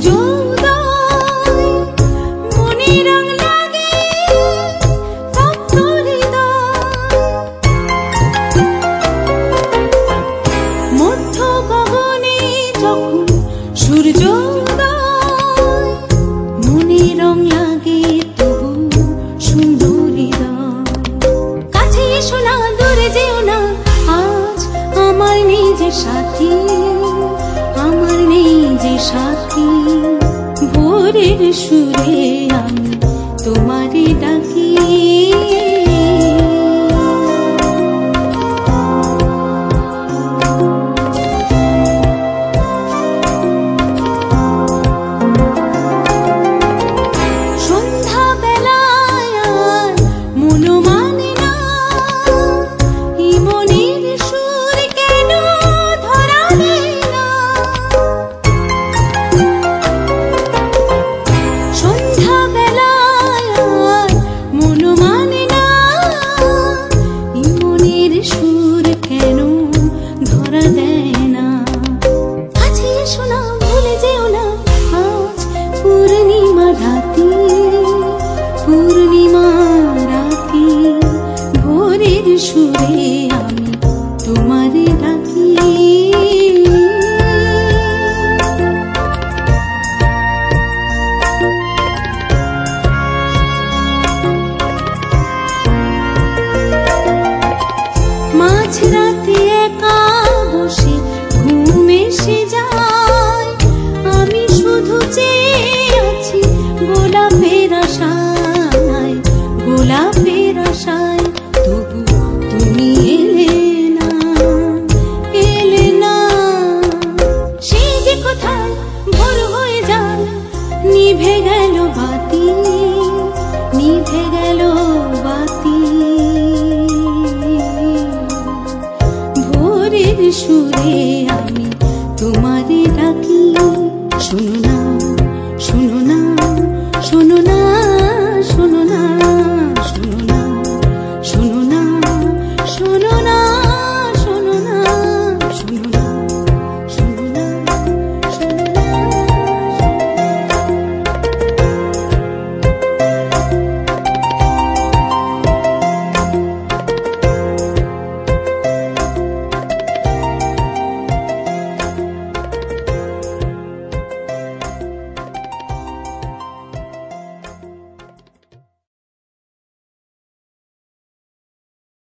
সাথী আমার নেই যে সাথী, ভোরের সুরে আমি তোমারে ডাকি। পূর্ণিমা রাতি ভোরের সুরে আমি তোমারে ডাকি। মাঝরাতে একা বসে ঘুম এসে যায়, আমি শুধু চেয়ে আছি গোলাপের আশায়, গোলাপের আশায়। তবু তুমি এলে না, এলে না। সেই যে কোথায় ভোর হয়ে যায়, নিভে গেল বাতি, নিভে গেল বাতি। ভোরের সুরে